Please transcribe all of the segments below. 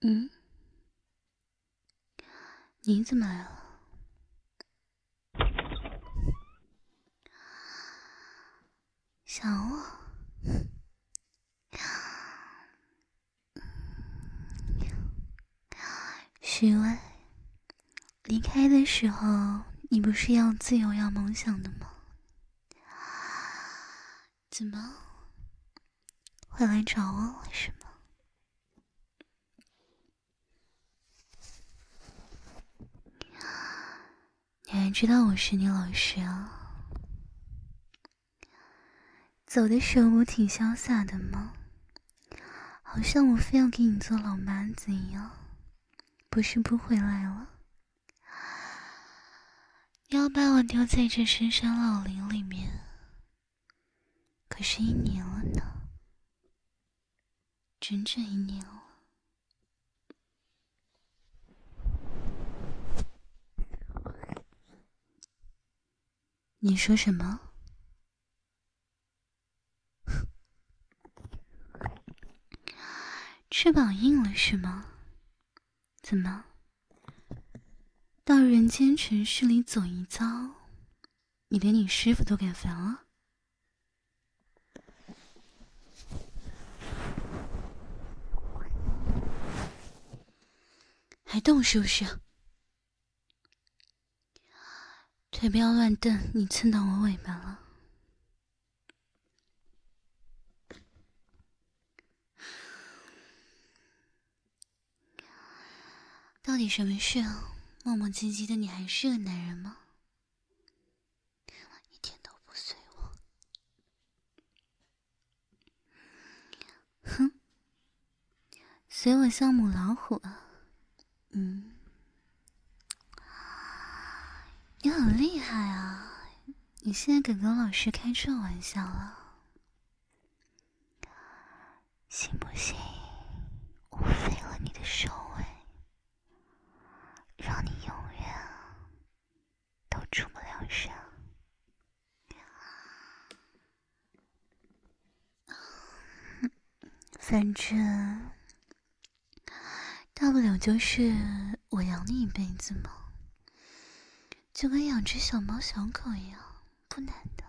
嗯，你怎么来了？想我？许巍，离开的时候，你不是要自由要梦想的吗？怎么会来找我了是吗？你还知道我是你老师啊？走的时候我挺潇洒的吗？好像我非要给你做老妈子一样，不是不回来了。你要把我丢在这深山老林里面，可是1年了呢，整整1年了。你说什么？翅膀硬了是吗？怎么？到人间城市里走一遭，你连你师傅都敢烦了？还动是不是？腿不要乱蹬，你蹭到我尾巴了。到底什么事啊？磨磨唧唧的，你还是个男人吗？一点都不随我。哼，随我像母老虎啊。你很厉害啊，你现在敢跟老师开这玩笑了？信不信我废了你的手尾，让你永远都出不了声？反正大不了就是我养你一辈子嘛，就跟养只小猫小狗一样，不难的。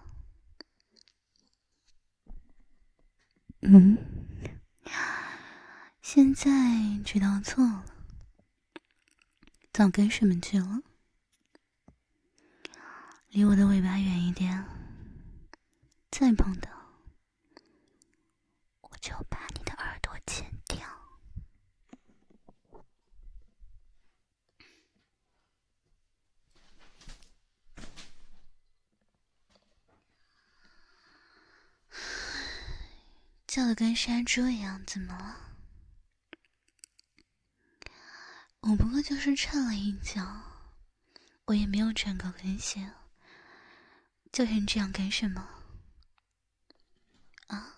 现在知道错了，早跟什么去了？离我的尾巴远一点，再碰到我就把你的耳朵剪掉。叫得跟杀猪一样，怎么了？我不过就是踹了一脚，我也没有穿高跟鞋，就成这样干什么？啊？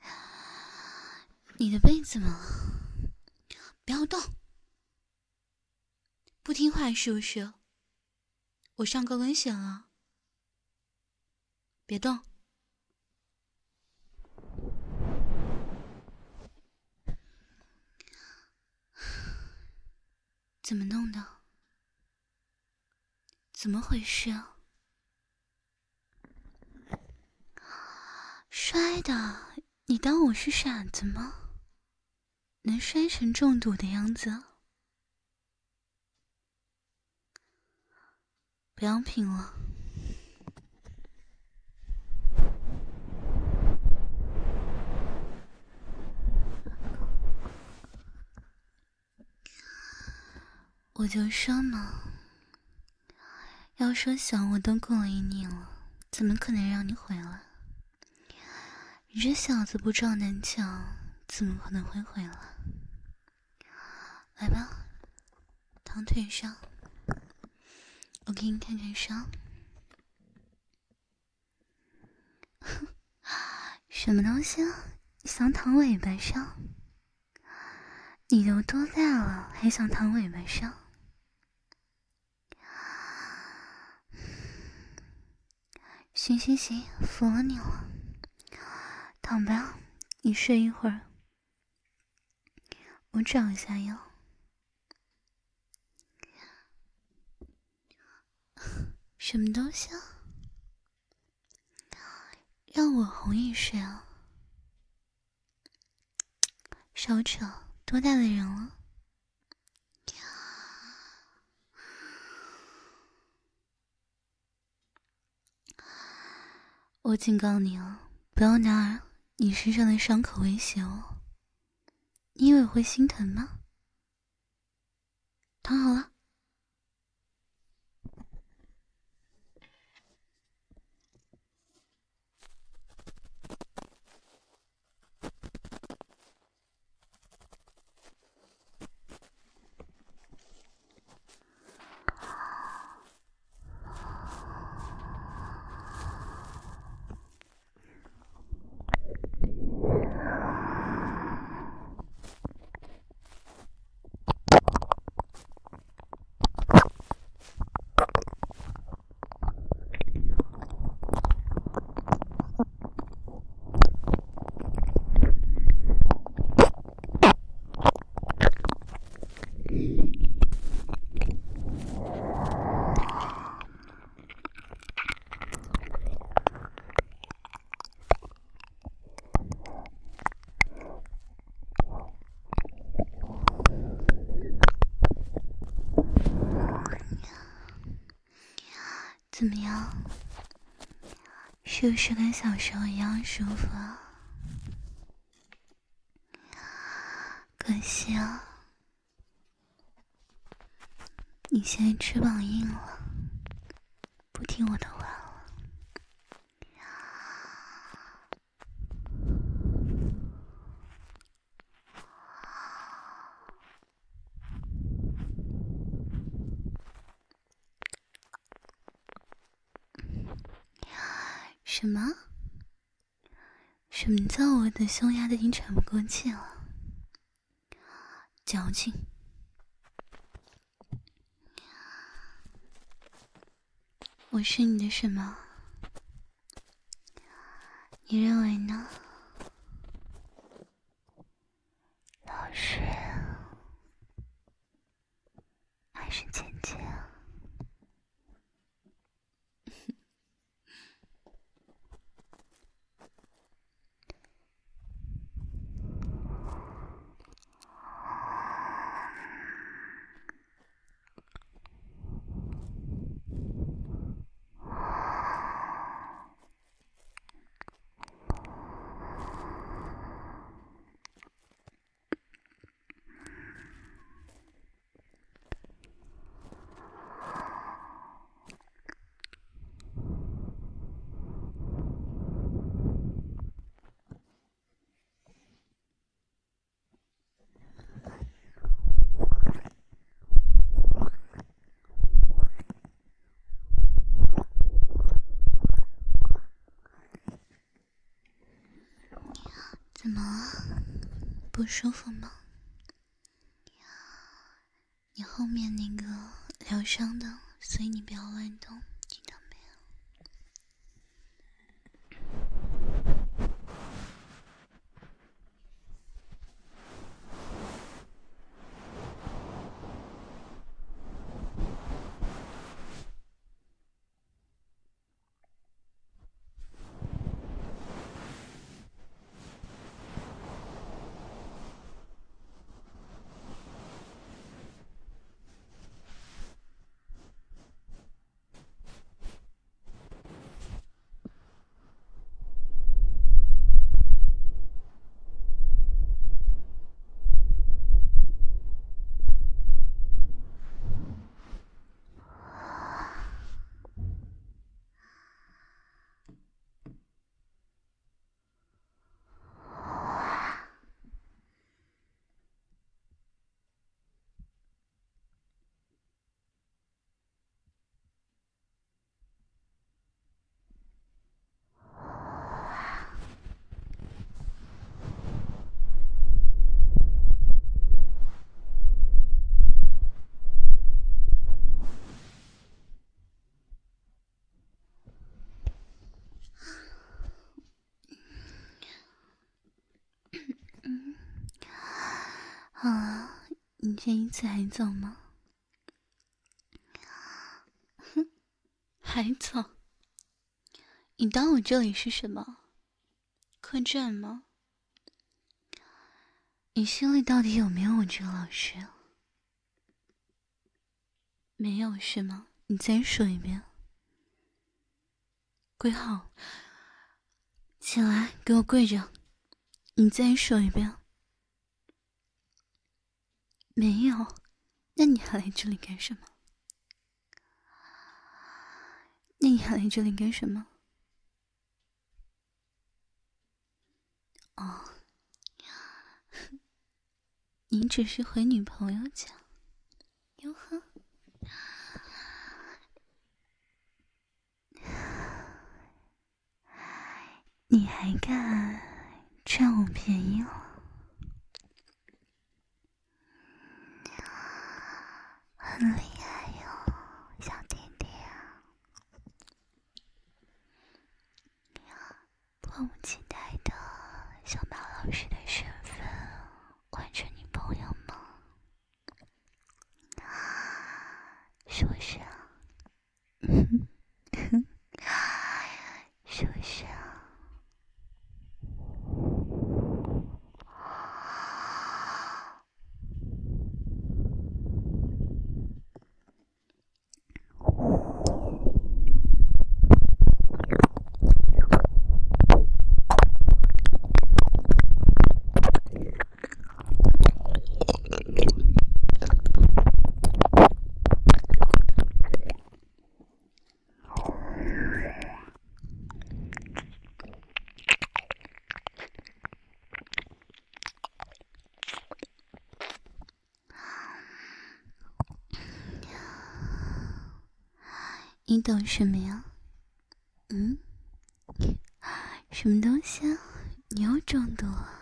你的被子吗？不要动！不听话是不是？我上高跟鞋了，别动！怎么弄的？怎么回事啊？摔的？你当我是傻子吗？能摔成中毒的样子？不要拼了！我就说嘛，要说想我都过了1年了，怎么可能让你回来？你这小子不撞南墙，怎么可能会回来？来吧，躺腿上，我给你看看伤。什么东西啊？想躺尾巴上？你都多大了，还想躺尾巴上？行行行，服了你了。躺吧，你睡一会儿，我找一下药。 什么东西啊？让我哄你睡啊？少扯，多大的人了？我警告你了，不要拿你身上的伤口威胁我。你以为会心疼吗？躺好了。怎么样？是不是跟小时候一样舒服啊？可惜啊，你现在翅膀硬了，不听我的话了。什么？什么叫我的胸压得已经喘不过气了？矫情！我是你的什么？你认为呢？老师还是姐姐？怎么了？不舒服吗？你后面那个疗伤的，所以你不要乱动，听到没有？好了，你这一次还走吗？哼，还还早。你当我这里是什么？客栈吗？你心里到底有没有我这个老师？没有是吗？你再说一遍。跪好，起来，给我跪着。你再说一遍。没有，那你还来这里干什么？那你还来这里干什么？哦，你只是回女朋友家。哟呵，你还敢占我便宜了？很厉害哟，小弟弟啊！迫不及待的想把老师的身份换成女朋友吗？是不是啊？是不是啊？你懂什么呀？嗯？什么东西啊？你又中毒了？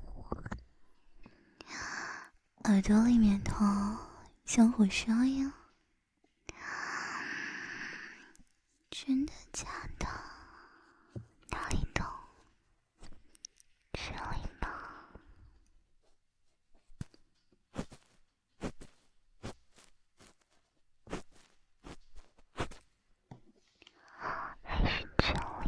耳朵里面痛，像火烧一样。真的假的？哪里痛？这里吗？还是这里？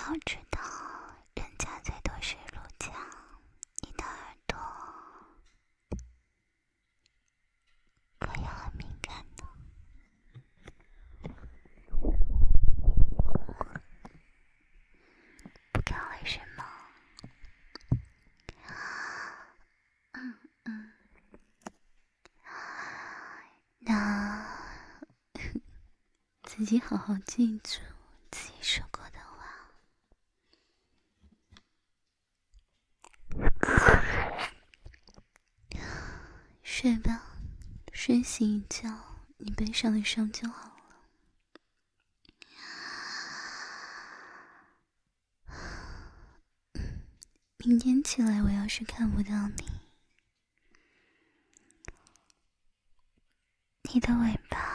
要知道，人家最多是乳墙，你的耳朵可要很敏感的。不知道为什么。那自己好好记住自己说过的话。睡吧，睡醒一觉，你背上的伤就好了。明天起来，我要是看不到你，你的尾巴